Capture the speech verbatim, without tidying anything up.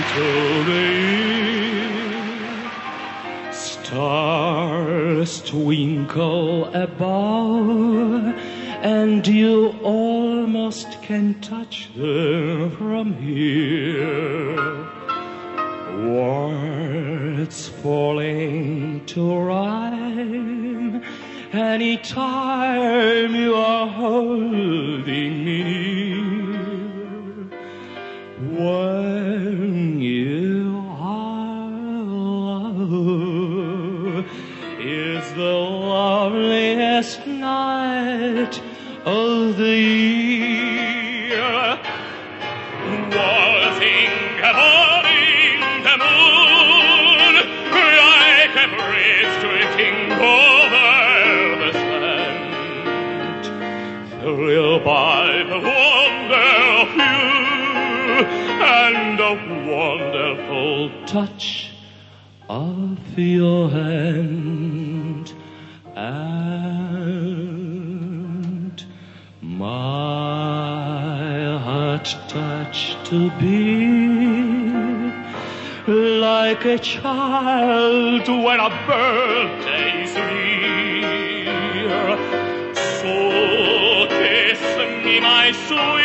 to the east. Stars twinkle above, and you almost can touch them from here. Words falling to rhyme anytime you are holding me near. When you are alone is the loveliest night of the year. Waltzing above the moon, like a breeze drifting over the sand, thrilled by the wonder of you and the wonderful touch of your hand, and my heart touched to beat like a child when a birthday's near. So kiss me, my sweet